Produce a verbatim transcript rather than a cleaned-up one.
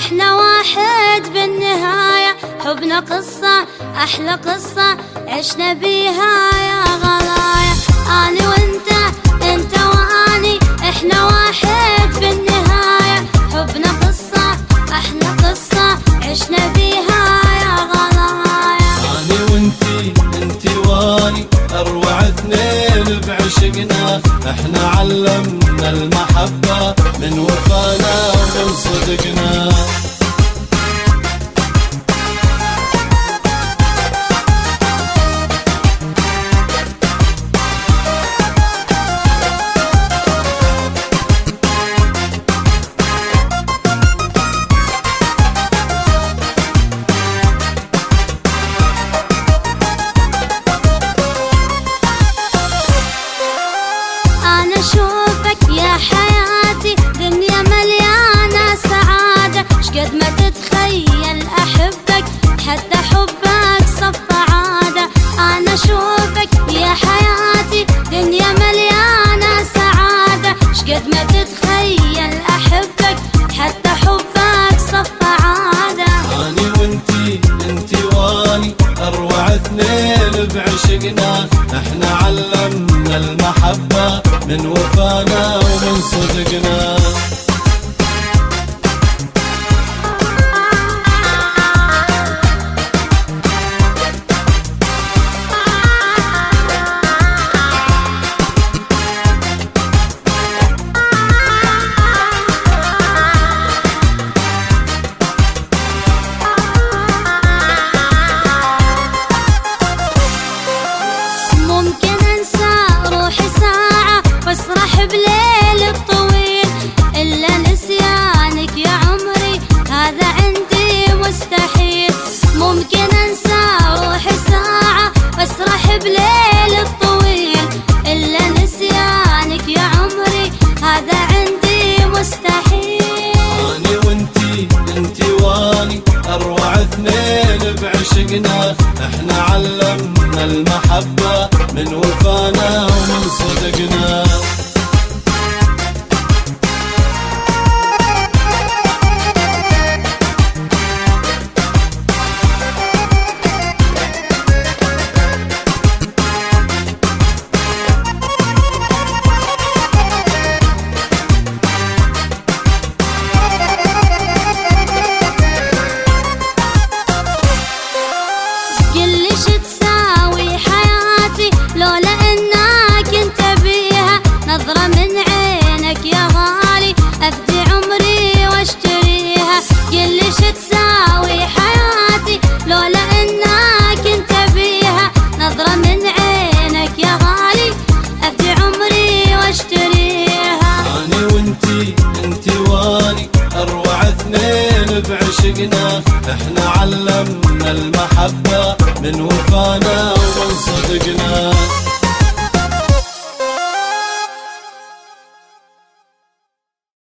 احنا واحد بالنهاية، حبنا قصة أحلى قصة عشنا بيها يا غلايا. أنا وانت انت واني احنا واحد بالنهاية، حبنا قصة أحلى قصة عشنا بيها يا غلايا. أنا وانتي انتي واني أروع اثنين بعشقنا، احنا علمنا المحبة من وفانا ومن صدقنا. أنا أشوفك يا حياتي دنيا مليانة سعادة، شقد ما تتخيل أحبك حتى حبك صف عادة. أنا أشوفك يا حياتي دنيا مليانة سعادة، شقد ما تتخيل أحبك حتى حبك صف عادة. أنا وانتي انتي واني أروع اثنين بعشقنا، احنا علمنا المحبة من وفانا ومن صدقنا. ممكن انسى روحي ساعة واسرح بليل الطويل، الا نسيانك يا عمري هذا عندي مستحيل. ممكن انسى روحي ساعة واسرح بليل الطويل، الا نسيانك يا عمري هذا عندي مستحيل. أنا وانتي انتي واني أروع اثنين بعشقنا، احنا علمنا المحبة من وفانا ومن صدقنا. قل شو تساوي حياتي لولا انك انت بيها، نظرة من عينك يا غالي افدي عمري واشتريها. قل شو تساوي حياتي لولا انك انت بيها، نظرة من عينك يا غالي افدي عمري واشتريها. أنا وانتي انتي واني أروع اثنين بعشقنا، احنا علمنا المحبة من وفانا